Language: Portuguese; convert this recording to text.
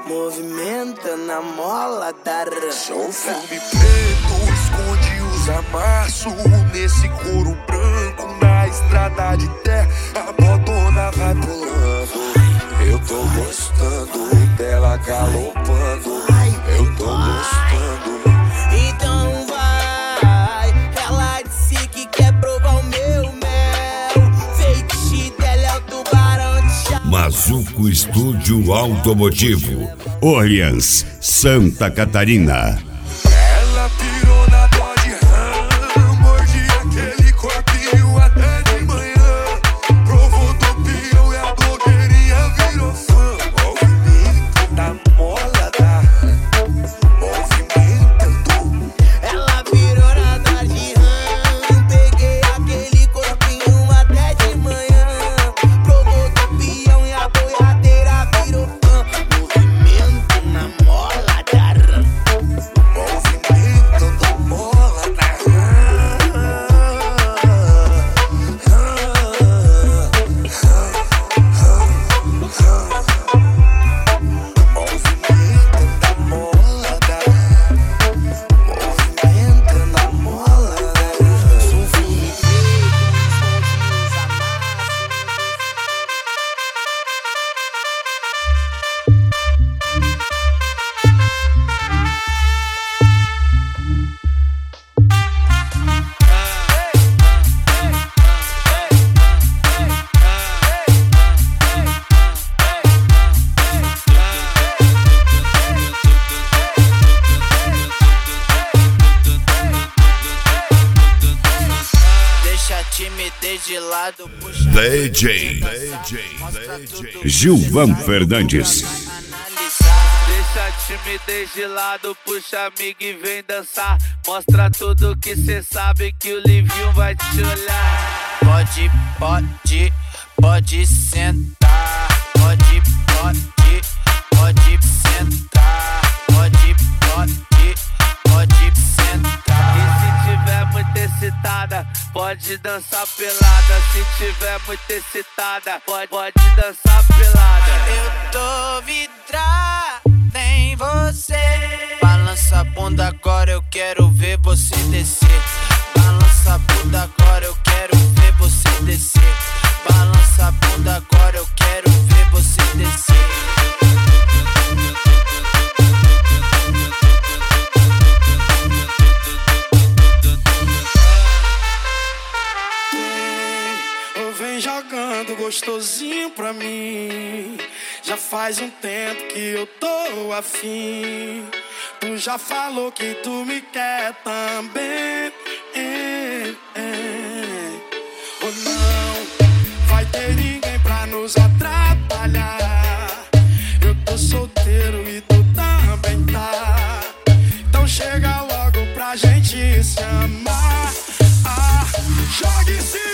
movimentando a mola da rança. Sou filme preto, esconde os amassos nesse couro branco, na estrada de terra, a botona vai pulando. Eu tô gostando dela galopando, eu tô gostando. Então vai, ela disse que quer provar o meu mel. Feitiço dela é o tubarão de chá. Mazuco Estúdio Automotivo, Orleans, Santa Catarina. Ela pirou na Dodge Ram, mordi aquele corpinho até de manhã. Provou do pião e a blogueirinha virou fã. Movimento da mola da movimentando. Ela virou na Dodge Ram, peguei aquele corpinho até de manhã. Provou do pião e a boiadeira virou fã. Movimento na mola da Ram. Movimento da mola da Sou filme preto, esconde os amassos. Deixa a timidez de lado, puxa DJ Gilvan Fernandes. analisar. Deixa a timidez de lado, puxa amigo e vem dançar. Mostra tudo que cê sabe que o Livinho vai te olhar. Pode sentar. Pode sentar. Pode sentar. E se tiver muito excitada, pode dançar pelada. Se tiver muito excitada, pode dançar pelada. Eu tô vidrado em você. Balança a bunda agora, eu quero ver você descer. Balança a bunda agora, eu quero ver você descer. Balança a bunda agora, eu quero ver você descer. Eu venho jogando gostosinho pra mim. Já faz um tempo que eu tô afim. Tu já falou que tu me quer também. Ou não vai ter ninguém pra nos atrapalhar. Eu tô solteiro e tu também tá. Então chega logo pra gente se amar. Jogue-se